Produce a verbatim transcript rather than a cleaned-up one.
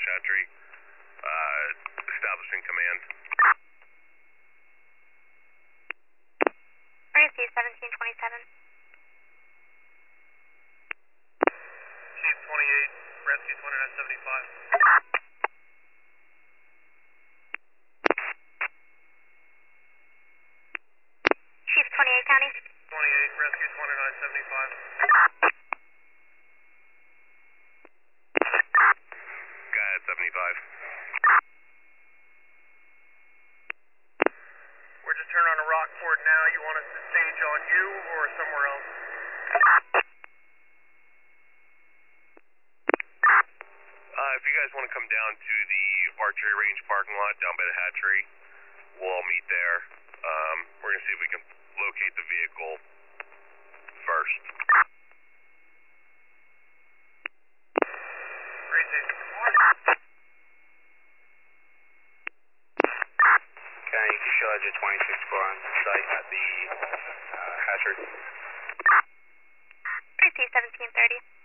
hatchery, uh, establishing command. Rescue seventeen twenty-seven. Chief twenty-eight, Rescue twenty-nine seventy-five. Chief twenty-eight County. twenty-eight, Rescue twenty-nine seventy-five. Guy at seventy-five. We're just turning on a Rockport now. You want us to stage on you or somewhere else? Uh, if you guys want to come down to the archery range parking lot down by the hatchery, we'll all meet there. Um, we're going to see if we can locate the vehicle first. County, discharge at twenty-six four on site at the uh, hatchery. Rescue seventeen thirty.